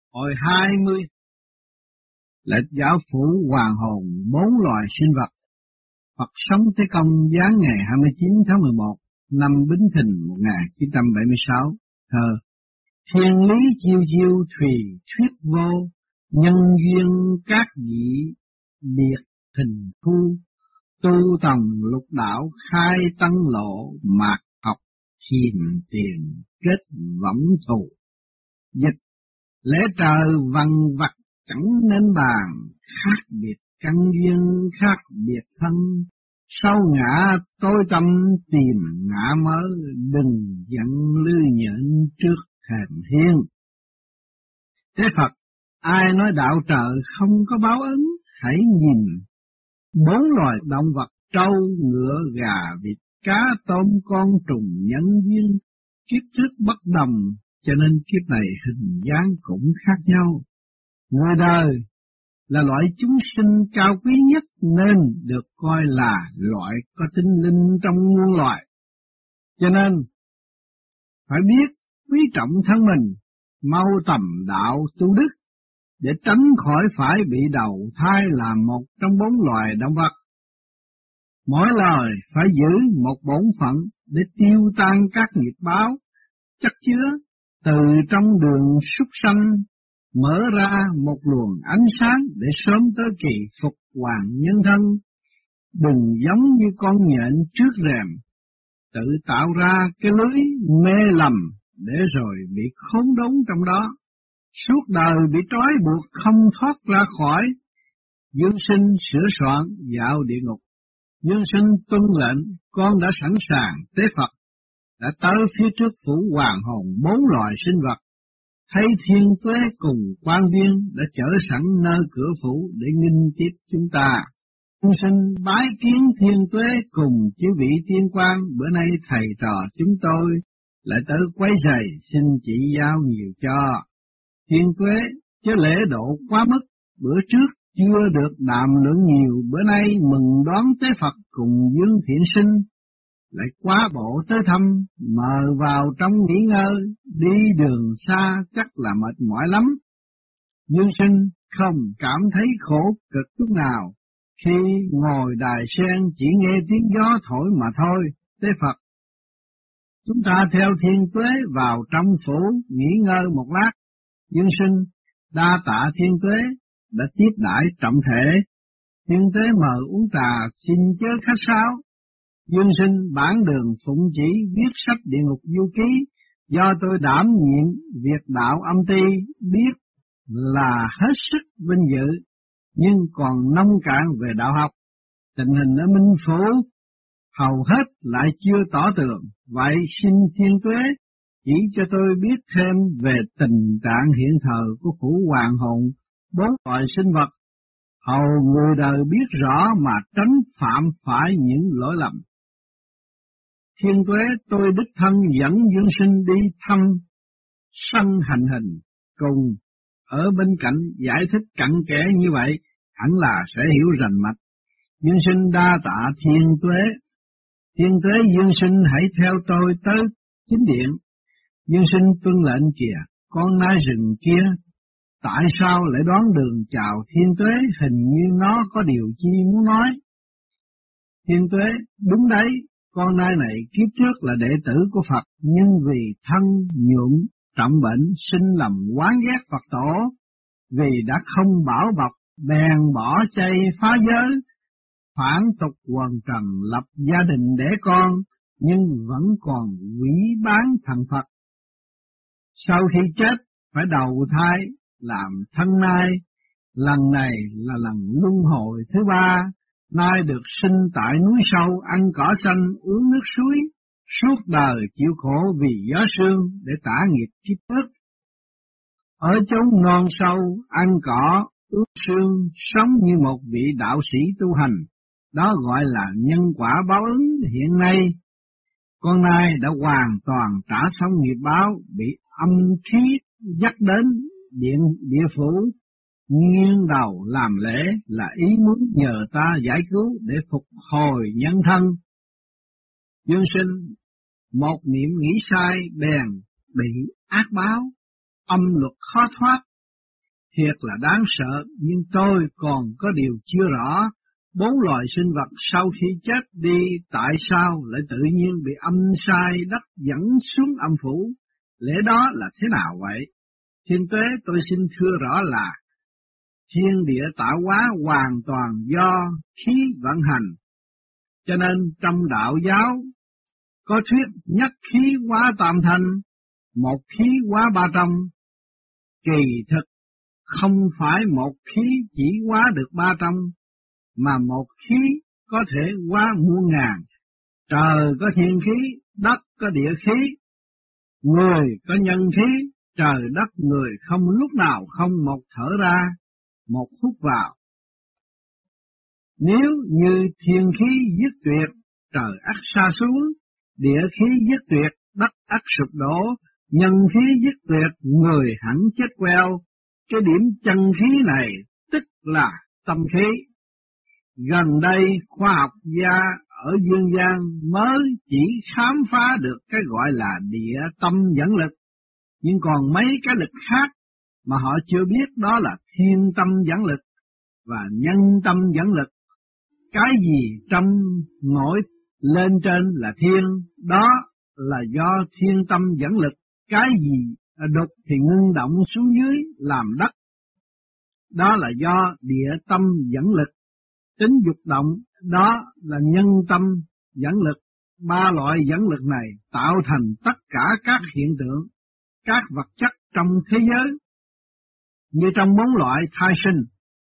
Hồi 20 là giáo phủ hoàng hồn 4 loài sinh vật. Phật sống Tế Công giáng ngày 29 tháng 11 năm Bính Thìn 1976. Thơ: thiên lý chiêu chiêu thùy thuyết vô, nhân duyên các vị biệt thình thu. Tu tòng lục đạo khai tăng lộ, mạt học thiền tiền kết võng thù. Dịch: lẽ trời vằn vặt chẳng nên bàn, khác biệt căn duyên khác biệt thân. Sau ngã tối tâm tìm ngã mớ, đừng giận lư nhẫn trước thềm hiên. Thế Phật, ai nói đạo trời không có báo ứng, hãy nhìn 4 loài động vật trâu, ngựa, gà, vịt, cá, tôm, con trùng nhân duyên, kiếp trước bất đồng, cho nên kiếp này hình dáng cũng khác nhau. Người đời là loại chúng sinh cao quý nhất nên được coi là loại có tinh linh trong muôn loài. Cho nên phải biết quý trọng thân mình, mau tầm đạo tu đức để tránh khỏi phải bị đầu thai làm một trong 4 loài động vật. Mỗi loài phải giữ một bổn phận để tiêu tan các nghiệp báo chất chứa từ trong đường súc sanh, mở ra một luồng ánh sáng để sớm tới kỳ phục hoàng nhân thân. Đừng giống như con nhện trước rèm, tự tạo ra cái lưới mê lầm để rồi bị khốn đốn trong đó, suốt đời bị trói buộc không thoát ra khỏi. Dương sinh sửa soạn dạo địa ngục, Dương sinh tuân lệnh, con đã sẵn sàng tế Phật, đã tới phía trước phủ hoàng hồn 4 loài sinh vật. Thấy Thiên Tuế cùng quan viên đã chở sẵn nơi cửa phủ để nghinh tiếp chúng ta. Dương sinh bái kiến Thiên Tuế cùng chư vị tiên quan, bữa nay thầy trò chúng tôi lại tới quấy rầy, xin chỉ giáo nhiều cho. Thiên Tuế chứ lễ độ quá mức, bữa trước chưa được đàm lượng nhiều, bữa nay mừng đón tế Phật cùng Dương Thiện Sinh, lại quá bộ tới thăm, mời vào trong nghỉ ngơi, đi đường xa chắc là mệt mỏi lắm. Dương Sinh không cảm thấy khổ cực chút nào, khi ngồi đài sen chỉ nghe tiếng gió thổi mà thôi. Tế Phật, chúng ta theo Thiên Tuế vào trong phủ nghỉ ngơi một lát. Dương Sinh đa tạ Thiên Tuế đã tiếp đãi trọng thể. Thiên Tuế mời uống trà, xin chớ khách sáo. Dương Sinh bản đường phụng chỉ viết sách Địa Ngục Du Ký, do tôi đảm nhiệm việc đạo âm ty, biết là hết sức vinh dự, nhưng còn nông cạn về đạo học. Tình hình ở Minh Phủ hầu hết lại chưa tỏ tường, vậy xin Thiên Tuế chỉ cho tôi biết thêm về tình trạng hiện thời của phủ hoàng hồn 4 loài sinh vật, hầu người đời biết rõ mà tránh phạm phải những lỗi lầm. Thiên Tuế, tôi đích thân dẫn Dương Sinh đi thăm sân hành hình, cùng ở bên cạnh giải thích cặn kẽ như vậy, hẳn là sẽ hiểu rành mạch. Dương Sinh đa tạ Thiên Tuế. Thiên Tuế, Dương Sinh hãy theo tôi tới chính điện. Dương Sinh tuân lệnh kìa, con nai rừng kia, tại sao lại đoán đường chào Thiên Tuế, hình như nó có điều chi muốn nói. Thiên Tuế, đúng đấy, con nai này kiếp trước là đệ tử của Phật, nhưng vì thân nhuộm trọng bệnh, sinh lầm oán ghét Phật tổ, vì đã không bảo bọc, bèn bỏ chay phá giới, phản tục quần trần, lập gia đình đẻ con, nhưng vẫn còn quỷ bán thần Phật. Sau khi chết phải đầu thai làm thân nai, lần này là lần luân hồi thứ 3. Nai được sinh tại núi sâu, ăn cỏ xanh, uống nước suối, suốt đời chịu khổ vì gió sương để trả nghiệp kiếp trước. Ở chốn non sâu, ăn cỏ, uống sương, sống như một vị đạo sĩ tu hành, đó gọi là nhân quả báo ứng. Hiện nay, con nai đã hoàn toàn trả xong nghiệp báo, bị âm khí dắt đến địa phủ, nghiêng đầu làm lễ là ý muốn nhờ ta giải cứu để phục hồi nhân thân. Dương Sinh một niệm nghĩ sai bèn bị ác báo, âm luật khó thoát, Thiệt là đáng sợ, nhưng tôi còn có điều chưa rõ. 4 loài sinh vật sau khi chết đi tại sao lại tự nhiên bị âm sai đất dẫn xuống âm phủ? Lẽ đó là thế nào vậy? Thiên Tuế, tôi xin thưa rõ là thiên địa tạo hóa hoàn toàn do khí vận hành. Cho nên trong đạo giáo có thuyết nhất khí hóa tam thanh, một khí hóa ba trong. Kỳ thực không phải một khí chỉ hóa được ba trong, mà một khí có thể hóa muôn ngàn. Trời có thiên khí, đất có địa khí, người có nhân khí, trời đất người không lúc nào không một thở ra, một hút vào. Nếu như thiên khí dứt tuyệt, trời ắt sa xuống, địa khí dứt tuyệt, đất ắt sụp đổ, nhân khí dứt tuyệt, người hẳn chết queo. Cái điểm chân khí này tức là tâm khí. Gần đây khoa học gia ở dương gian mới chỉ khám phá được cái gọi là địa tâm dẫn lực, nhưng còn mấy cái lực khác mà họ chưa biết, đó là thiên tâm dẫn lực và nhân tâm dẫn lực. Cái gì trong nổi lên trên là thiên, đó là do thiên tâm dẫn lực. Cái gì đục thì ngưng động xuống dưới làm đất, đó là do địa tâm dẫn lực. Tính dục động, đó là nhân tâm dẫn lực. 3 loại dẫn lực này tạo thành tất cả các hiện tượng, các vật chất trong thế giới. Như trong 4 loại thai sinh,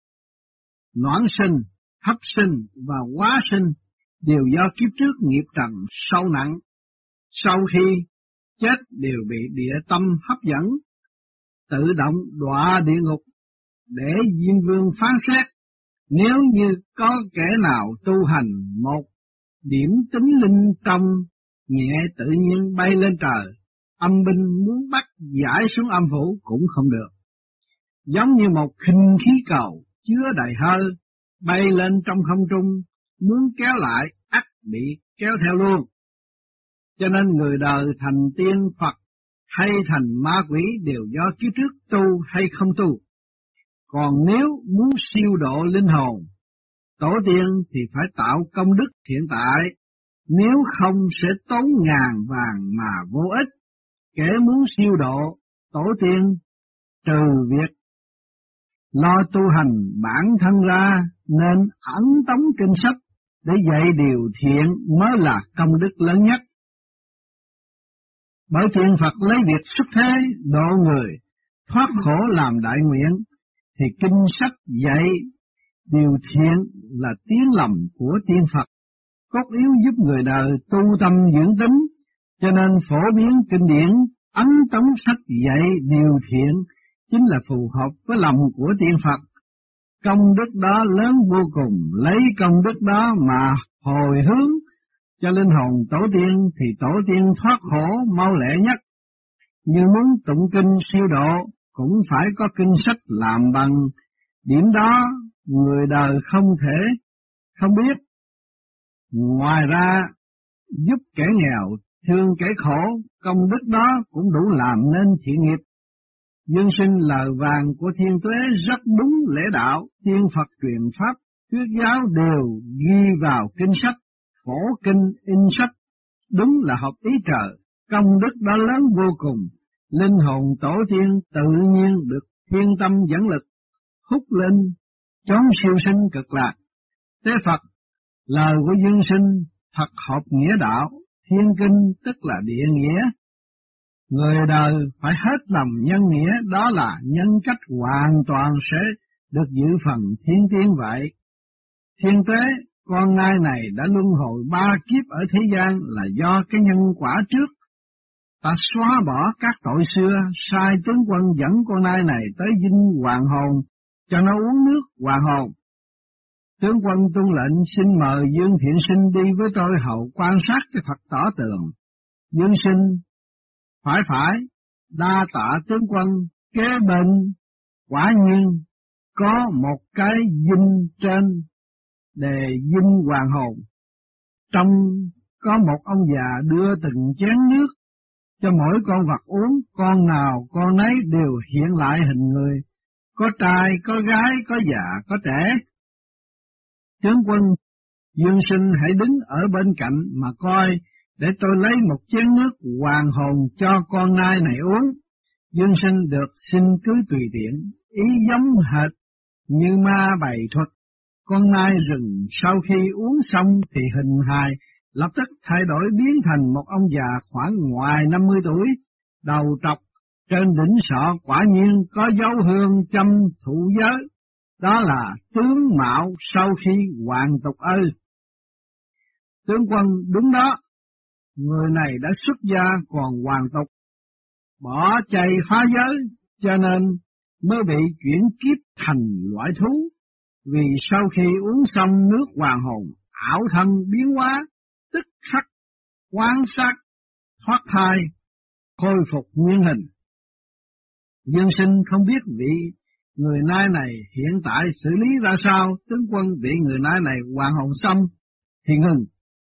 noãn sinh, hấp sinh và hóa sinh đều do kiếp trước nghiệp trần sâu nặng. Sau khi chết đều bị địa tâm hấp dẫn, tự động đọa địa ngục để Diêm Vương phán xét. Nếu như có kẻ nào tu hành một điểm tính linh trong, nhẹ tự nhiên bay lên trời, âm binh muốn bắt giải xuống âm phủ cũng không được. Giống như một khinh khí cầu chứa đầy hơi, bay lên trong không trung, muốn kéo lại ắt bị kéo theo luôn. Cho nên người đời thành tiên Phật hay thành ma quỷ đều do kiếp trước tu hay không tu. Còn nếu muốn siêu độ linh hồn, tổ tiên thì phải tạo công đức hiện tại, nếu không sẽ tốn ngàn vàng mà vô ích. Kẻ muốn siêu độ tổ tiên trừ việc lo tu hành bản thân ra, nên ẩn tống kinh sách để dạy điều thiện mới là công đức lớn nhất. Bởi tiên Phật lấy việc xuất thế độ người thoát khổ làm đại nguyện, thì kinh sách dạy điều thiện là tiếng lòng của tiên Phật, cốt yếu giúp người đời tu tâm dưỡng tính. Cho nên phổ biến kinh điển, ấn tống sách dạy điều thiện chính là phù hợp với lòng của tiên Phật. Công đức đó lớn vô cùng, lấy công đức đó mà hồi hướng cho linh hồn tổ tiên, thì tổ tiên thoát khổ mau lẹ nhất. Như muốn tụng kinh siêu độ cũng phải có kinh sách làm bằng, điểm đó người đời không thể không biết. Ngoài ra giúp kẻ nghèo, thương kẻ khổ, công đức đó cũng đủ làm nên thiện nghiệp. Dương sinh lời vàng của Thiên Tuế rất đúng lễ đạo, tiên Phật truyền pháp, thuyết giáo đều ghi vào kinh sách, phổ kinh in sách, đúng là hợp ý trời. Công đức đó lớn vô cùng, linh hồn tổ tiên tự nhiên được thiên tâm dẫn lực, hút lên chốn siêu sinh cực lạc. Tế Phật, lời của Dương sinh thật hợp nghĩa đạo, thiên kinh tức là địa nghĩa. Người đời phải hết lòng nhân nghĩa, đó là nhân cách hoàn toàn sẽ được dự phần thiên tiên vậy. Thiên Tế, con ngai này đã luân hồi 3 kiếp ở thế gian là do cái nhân quả trước. Ta xóa bỏ các tội xưa, sai tướng quân dẫn con nai này tới dinh hoàng hồn, cho nó uống nước hoàng hồn. Tướng quân tuân lệnh xin mời Dương Thiện Sinh đi với tôi hậu quan sát cái Phật tỏ tường. Dương Sinh phải, đa tạ tướng quân. Kế bên quả nhiên có một cái dinh trên đề dinh hoàng hồn, trong có một ông già đưa từng chén nước cho mỗi con vật uống, con nào con nấy đều hiện lại hình người, có trai, có gái, có già, có trẻ. Tướng quân, Dương Sinh hãy đứng ở bên cạnh mà coi, để tôi lấy một chén nước hoàng hồn cho con nai này uống. Dương Sinh được xin cứ tùy tiện, ý giống hệt như ma bày thuật. Con nai rừng sau khi uống xong thì hình hài lập tức thay đổi biến thành một ông già khoảng ngoài 50 tuổi, đầu trọc, trên đỉnh sọ quả nhiên có dấu hương châm thụ giới. Đó là tướng mạo sau khi hoàn tục ư? Tướng quân, đúng đó, người này đã xuất gia còn hoàn tục, bỏ chay phá giới, cho nên mới bị chuyển kiếp thành loại thú. Vì sau khi uống xong nước hoàng hồn, ảo thân biến hóa, tức khắc quan sát, thoát thai, khôi phục nguyên hình. Dương Sinh không biết vị người nai này hiện tại xử lý ra sao. Tướng quân, vị người nai này hoàn hồn xong thì ngừng.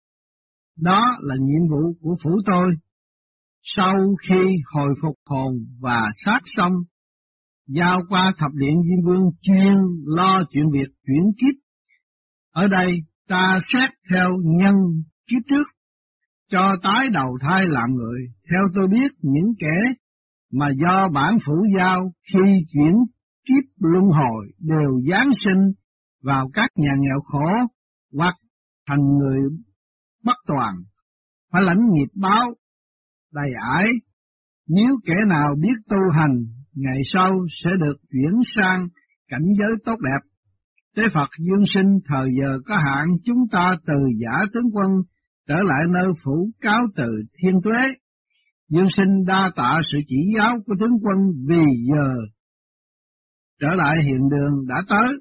Đó là nhiệm vụ của phủ tôi. Sau khi hồi phục hồn và xác xong, giao qua thập điện Diêm Vương chuyên lo chuyện việc chuyển kiếp. Ở đây ta xét theo nhân kiếp trước, cho tái đầu thai làm người. Theo tôi biết, những kẻ mà do bản phủ giao khi chuyển kiếp luân hồi đều giáng sinh vào các nhà nghèo khổ hoặc thành người bất toàn, phải lãnh nghiệp báo đầy ải. Nếu kẻ nào biết tu hành, ngày sau sẽ được chuyển sang cảnh giới tốt đẹp. Tế Phật Dương Sinh thời giờ có hạn, chúng ta từ giả tướng quân trở lại nơi phủ cáo từ Thiên Tuế. Dương Sinh đa tạ sự chỉ giáo của tướng quân, vì giờ trở lại hiện đường đã tới,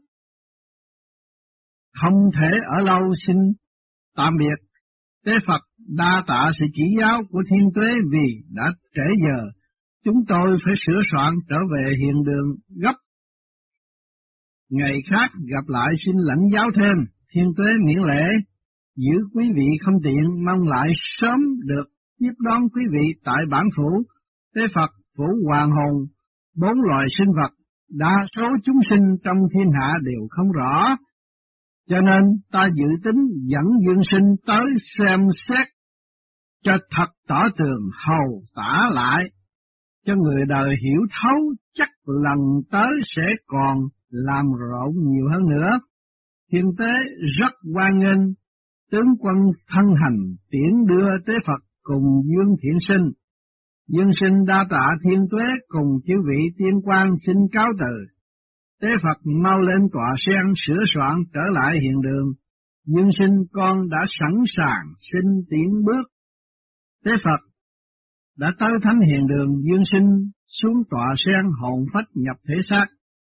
không thể ở lâu, xin tạm biệt. Tế Phật đa tạ sự chỉ giáo của Thiên Tuế, vì đã trễ giờ, chúng tôi phải sửa soạn trở về hiện đường gấp. Ngày khác gặp lại xin lãnh giáo thêm. Thiên Tuế miễn lễ, giữ quý vị không tiện, mong lại sớm được tiếp đón quý vị tại bản phủ. Tế Phật phủ hoàng hồn 4 loài sinh vật, đa số chúng sinh trong thiên hạ đều không rõ, cho nên ta dự tính dẫn Dương Sinh tới xem xét cho thật tỏ tường, hầu tả lại cho người đời hiểu thấu, chắc lần tới sẽ còn làm rộn nhiều hơn nữa. Thiên Tế rất hoan nghênh tướng quân thân hành tiễn đưa Tế Phật cùng Dương Thiện Sinh. Dương Sinh đa tạ Thiên Tuế cùng chư vị tiên quan xin cáo từ. Tế Phật mau lên tọa sen sửa soạn trở lại hiện đường. Dương Sinh con đã sẵn sàng xin tiến bước. Tế Phật đã tới thánh hiện đường. Dương Sinh xuống tọa sen, hồn phách nhập thể xác.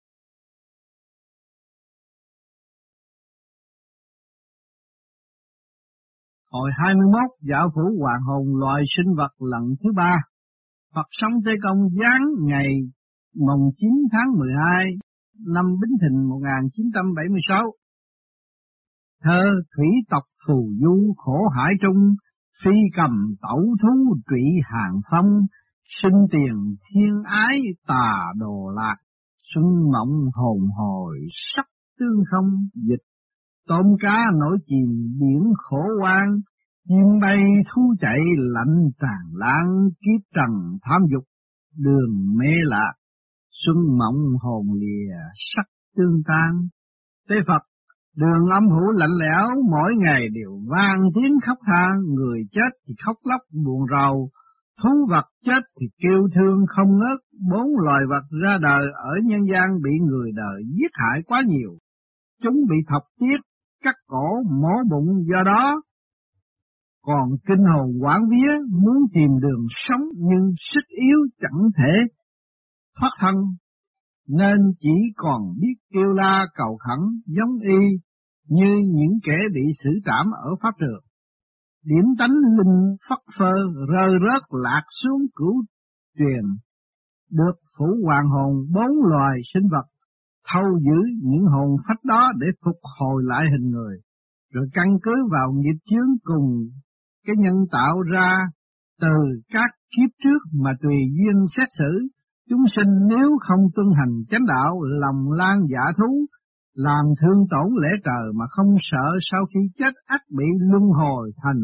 Hồi 21 dạo phủ hoàng hồn loài sinh vật lần thứ 3. Phật sống Tế Công giáng ngày mùng 9 tháng 12 năm Bính Thìn 1976. Thơ thủy tộc phù du khổ hải trung, phi cầm tẩu thú trụy hàng phong, sinh tiền thiên ái tà đồ lạc, xuân mộng hồn hồi sắc tương không, dịch tôm cá nổi chìm biển khổ oan, chim bay thú chạy lạnh tràn lan, kiếp trần tham dục đường mê lạc, xuân mộng hồn lìa sắc tương tan. Tế Phật đường âm phủ lạnh lẽo, mỗi ngày đều vang tiếng khóc than, người chết thì khóc lóc buồn rầu, thú vật chết thì kêu thương không ngớt. 4 loài vật ra đời ở nhân gian bị người đời giết hại quá nhiều, chúng bị thọc tiết, cắt cổ, mổ bụng, do đó còn kinh hồn hoảng vía, muốn tìm đường sống nhưng sức yếu chẳng thể thoát thân, nên chỉ còn biết kêu la cầu khẩn giống y như những kẻ bị xử trảm ở pháp trường. Điểm tánh linh phất phơ rơi rớt lạc xuống cửu truyền, được phủ hoàng hồn 4 loài sinh vật thâu giữ những hồn phách đó để phục hồi lại hình người, rồi căn cứ vào nghiệp chướng cùng cái nhân tạo ra từ các kiếp trước mà tùy duyên xét xử, Chúng sinh nếu không tuân hành chánh đạo, lòng lan dạ thú, làm thương tổn lễ trời mà không sợ sau khi chết ắt bị luân hồi thành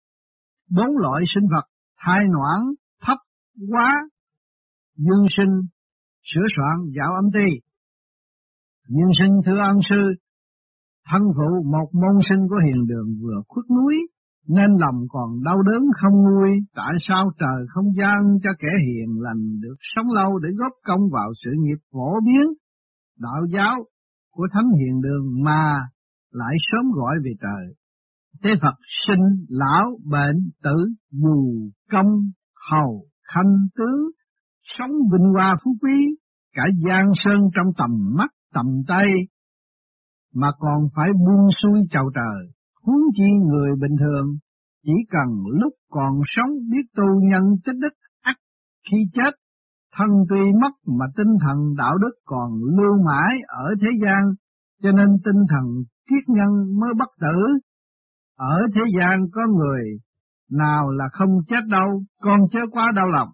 4 loại sinh vật: thai noãn, thấp, quá, dương sinh, sửa soạn, dạo âm ti. Dương sinh thưa ân sư, thân phụ một môn sinh của hiền đường vừa khuất núi, nên lòng còn đau đớn không nguôi. Tại sao trời không gian cho kẻ hiền lành được sống lâu để góp công vào sự nghiệp phổ biến đạo giáo của thánh hiền đường mà lại sớm gọi về trời? Thế Phật sinh, lão, bệnh, tử, dù, công, hầu, khanh, tướng, sống vinh hoa phú quý, cả giang sơn trong tầm mắt tầm tay, mà còn phải buông xuôi chào trời. Huống chi người bình thường, chỉ cần lúc còn sống biết tu nhân tích đức, ắt khi chết thân tuy mất mà tinh thần đạo đức còn lưu mãi ở thế gian, cho nên tinh thần triết nhân mới bất tử. Ở thế gian có người nào là không chết đâu, con chớ quá đau lòng.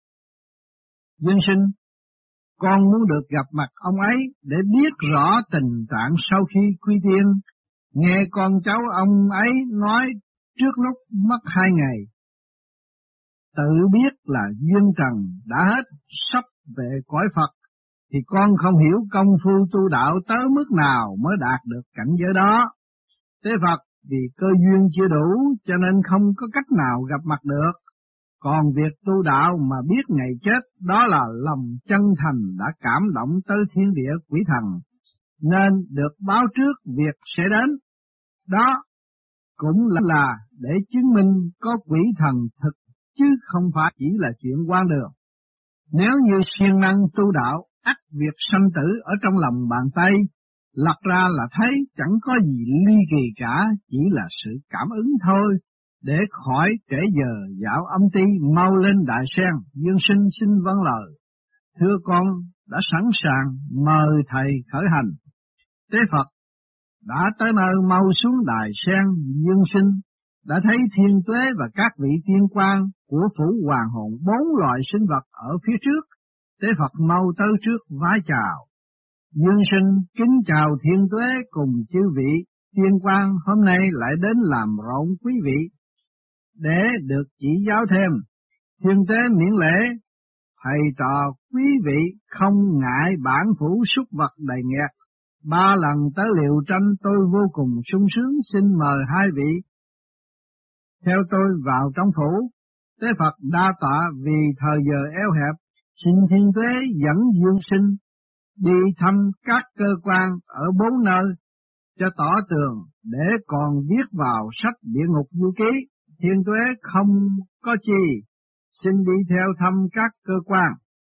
Dương sinh, con muốn được gặp mặt ông ấy để biết rõ tình trạng sau khi quy tiên. Nghe con cháu ông ấy nói trước lúc mất 2 ngày, tự biết là duyên trần đã hết, sắp về cõi Phật, thì con không hiểu công phu tu đạo tới mức nào mới đạt được cảnh giới đó. Thế Phật vì cơ duyên chưa đủ cho nên không có cách nào gặp mặt được. Còn việc tu đạo mà biết ngày chết, đó là lòng chân thành đã cảm động tới thiên địa quỷ thần, nên được báo trước việc sẽ đến. Đó cũng là để chứng minh có quỷ thần thực, chứ không phải chỉ là chuyện quan đường. Nếu như siêng năng tu đạo, ắt việc sanh tử ở trong lòng bàn tay, lật ra là thấy chẳng có gì ly kỳ cả, chỉ là sự cảm ứng thôi. Để khỏi trễ giờ dạo âm ti, mau lên đại sen. Dương sinh xin vâng lời. Thưa con đã sẵn sàng, mời thầy khởi hành. Tế Phật đã tới nơi, mau xuống đài sen. Dương sinh đã thấy thiên tuế và các vị tiên quan của phủ hoàng hồn 4 loại sinh vật ở phía trước. Tế Phật mau tới trước vái chào. Dương sinh kính chào thiên tuế cùng chư vị tiên quan, hôm nay lại đến làm rộn quý vị để được chỉ giáo thêm. Thiên tế miễn lễ, thầy trò quý vị không ngại bản phủ súc vật đầy nghẹt. 3 lần tới liệu tranh tôi vô cùng sung sướng, xin mời 2 vị theo tôi vào trong phủ. Tế Phật đa tạ vì thời giờ eo hẹp, xin thiên tuế dẫn Dương sinh đi thăm các cơ quan ở 4 nơi cho tỏ tường, để còn viết vào sách Địa Ngục Du Ký. Thiên tuế không có chi, xin đi theo thăm các cơ quan.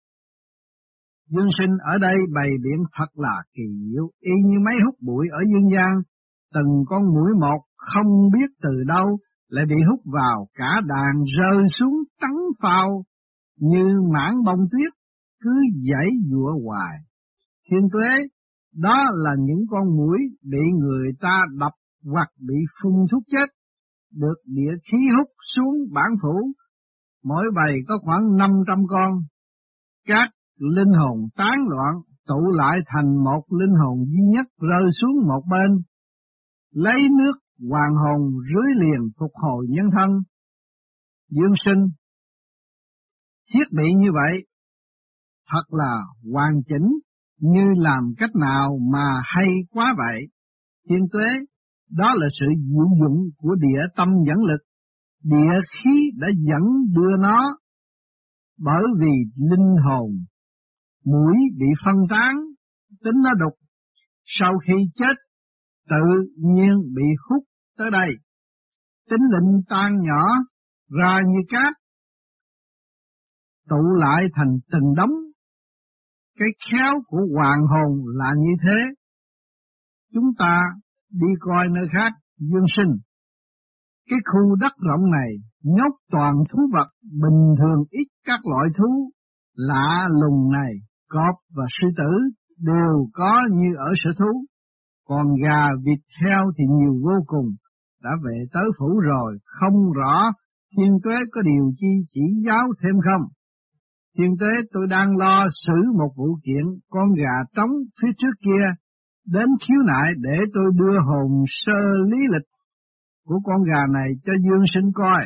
Dương sinh ở đây bày biện thật là kỳ diệu, y như mấy hút bụi ở dương gian. Từng con muỗi một không biết từ đâu lại bị hút vào, cả đàn rơi xuống trắng phao như mảng bông tuyết, cứ giãy giụa hoài. Thiên tuế, đó là những con muỗi bị người ta đập hoặc bị phun thuốc chết, được địa khí hút xuống bản phủ. Mỗi bầy có khoảng 500 con. Các linh hồn tán loạn tụ lại thành một linh hồn duy nhất, rơi xuống một bên, lấy nước hoàng hồn rưới liền phục hồi nhân thân. Dương sinh, thiết bị như vậy thật là hoàn chỉnh, như làm cách nào mà hay quá vậy. Thiên tuế, đó là sự diệu dụng của địa tâm dẫn lực. Địa khí đã dẫn đưa nó, bởi vì linh hồn muỗi bị phân tán, tính nó đục, sau khi chết tự nhiên bị hút tới đây. Tính linh tan nhỏ ra như cát, tụ lại thành từng đống. Cái khéo của hoàng hồn là như thế. Chúng ta đi coi nơi khác. Dương sinh, cái khu đất rộng này nhốt toàn thú vật, bình thường ít các loại thú lạ lùng này, cọp và sư tử đều có như ở sở thú. Còn gà, vịt, heo thì nhiều vô cùng. Đã về tới phủ rồi, không rõ thiên tuế có điều chi chỉ giáo thêm không? Thiên tế tôi đang lo xử một vụ kiện con gà trống phía trước kia đến khiếu nại để tôi đưa hồ sơ lý lịch của con gà này cho Dương Sinh coi.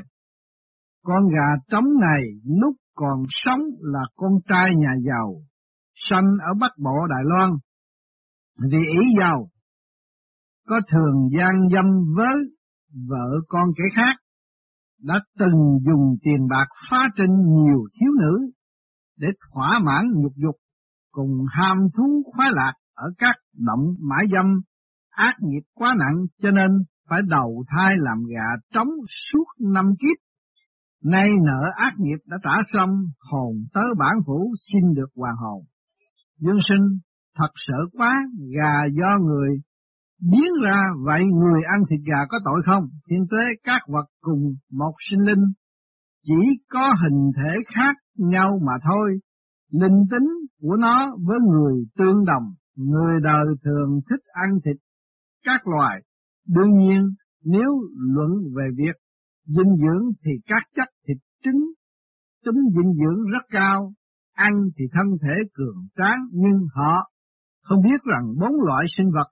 Con gà trống này lúc còn sống là con trai nhà giàu, sanh ở Bắc Bộ Đài Loan. Vì ý giàu, có thường gian dâm với vợ con kẻ khác, đã từng dùng tiền bạc phá trinh nhiều thiếu nữ để thỏa mãn nhục dục, cùng ham thú khoái lạc ở các động mãi dâm, ác nghiệp quá nặng cho nên phải đầu thai làm gà trống suốt 5 kiếp. Nay nợ ác nghiệp đã trả xong, hồn tới bản phủ xin được hoàn hồn. Dương Sinh thật sợ quá, gà do người biến ra, vậy người ăn thịt gà có tội không? Thiên tuế, các vật cùng một sinh linh, chỉ có hình thể khác nhau mà thôi. Linh tính của nó với người tương đồng, người đời thường thích ăn thịt các loài. Đương nhiên, nếu luận về việc dinh dưỡng thì các chất thịt trứng, tính dinh dưỡng rất cao, ăn thì thân thể cường tráng, nhưng họ không biết rằng 4 loại sinh vật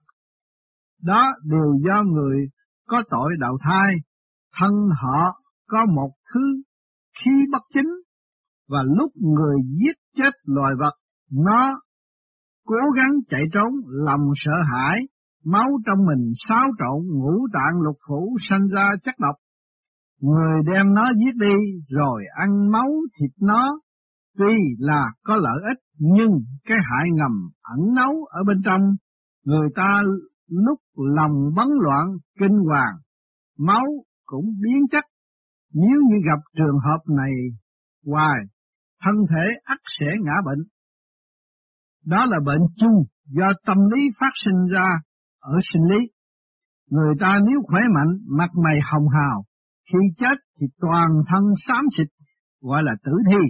đó đều do người có tội đầu thai, thân họ có một thứ khí bất chính, và lúc người giết chết loài vật, nó cố gắng chạy trốn, lòng sợ hãi, máu trong mình xáo trộn, ngũ tạng lục phủ sanh ra chất độc. Người đem nó giết đi rồi ăn máu thịt nó, tuy là có lợi ích nhưng cái hại ngầm ẩn náu ở bên trong. Người ta lúc lòng bấn loạn kinh hoàng, máu cũng biến chất. Nếu như gặp trường hợp này hoài, thân thể ắt sẽ ngã bệnh. Đó là bệnh chung do tâm lý phát sinh ra ở sinh lý. Người ta nếu khỏe mạnh, mặt mày hồng hào, khi chết thì toàn thân xám xịt, gọi là tử thi.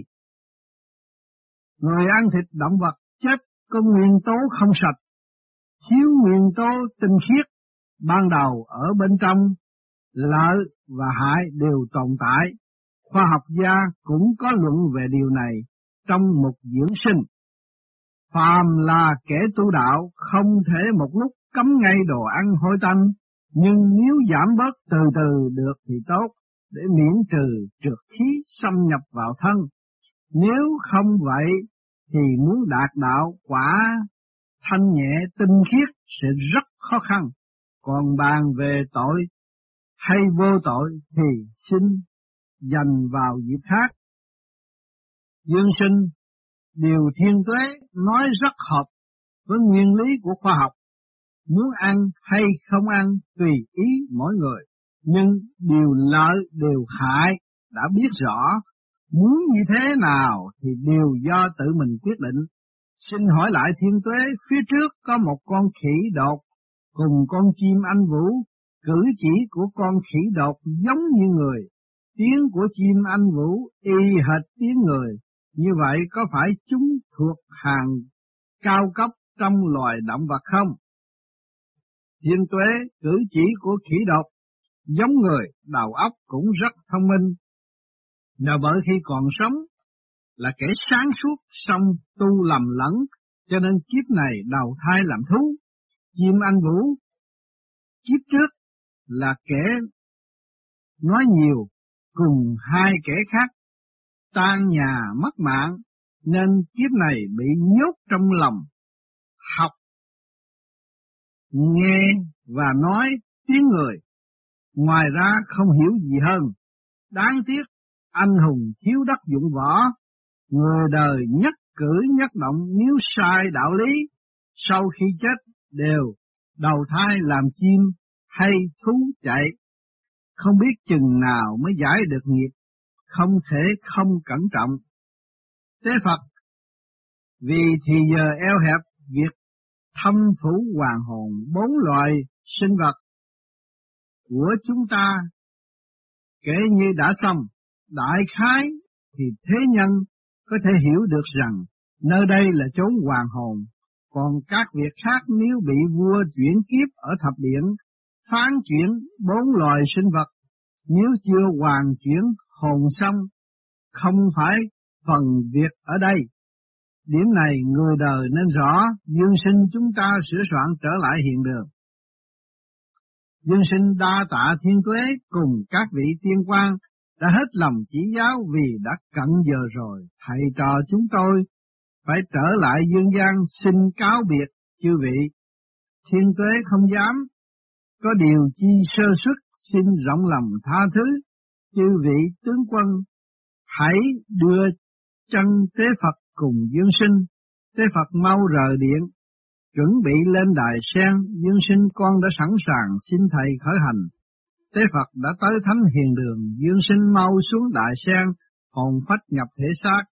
Người ăn thịt động vật chết có nguyên tố không sạch, thiếu nguyên tố tinh khiết, ban đầu ở bên trong, lợi và hại đều tồn tại. Khoa học gia cũng có luận về điều này trong một dưỡng sinh. Phàm là kẻ tu đạo không thể một lúc cấm ngay đồ ăn hôi tanh, nhưng nếu giảm bớt từ từ được thì tốt, để miễn trừ trượt khí xâm nhập vào thân. Nếu không vậy thì muốn đạt đạo quả thanh nhẹ tinh khiết sẽ rất khó khăn. Còn bàn về tội hay vô tội thì xin dành vào dịp khác. Dương Sinh, điều Thiên tuế nói rất hợp với nguyên lý của khoa học. Muốn ăn hay không ăn tùy ý mỗi người, nhưng điều lợi điều hại đã biết rõ. Muốn như thế nào thì đều do tự mình quyết định. Xin hỏi lại Thiên tuế, phía trước có một con khỉ đột cùng con chim anh vũ, cử chỉ của con khỉ đột giống như người, tiếng của chim anh vũ y hệt tiếng người. Như vậy có phải chúng thuộc hàng cao cấp trong loài động vật không? Thiên tuế, cử chỉ của khỉ đột giống người, đầu óc cũng rất thông minh. Nhờ bởi khi còn sống là kẻ sáng suốt, xong tu lầm lẫn, cho nên kiếp này đầu thai làm thú. Chim anh vũ kiếp trước là kẻ nói nhiều, cùng hai kẻ khác tan nhà mất mạng, nên kiếp này bị nhốt trong lòng, học, nghe và nói tiếng người, ngoài ra không hiểu gì hơn. Đáng tiếc, anh hùng thiếu đất dụng võ, người đời nhất cử nhất động nếu sai đạo lý, sau khi chết đều đầu thai làm chim hay thú chạy, không biết chừng nào mới giải được nghiệp, không thể không cẩn trọng. Tế Phật, vì thì giờ eo hẹp, việc thâm phủ hoàn hồn 4 loài sinh vật của chúng ta kể như đã xong. Đại khái thì thế nhân có thể hiểu được rằng nơi đây là chốn hoàn hồn, còn các việc khác nếu bị vua chuyển kiếp ở thập điện, phán chuyển 4 loài sinh vật, nếu chưa hoàn chuyển hồn xong, không phải phần việc ở đây. Điểm này người đời nên rõ, dương sinh chúng ta sửa soạn trở lại hiện đường. Dương sinh đa tạ Thiên Tuế cùng các vị tiên quan đã hết lòng chỉ giáo, vì đã cận giờ rồi, thầy trò chúng tôi phải trở lại dương gian xin cáo biệt chư vị. Thiên Tuế không dám có điều chi sơ suất, xin rộng lòng tha thứ. Chư vị tướng quân hãy đưa chân tế Phật cùng dương sinh. Tế Phật mau rời điện, chuẩn bị lên đài sen. Dương sinh con đã sẵn sàng, xin thầy khởi hành. Tế Phật đã tới thánh hiền đường, dương sinh mau xuống đại sen, hồn phách nhập thể xác,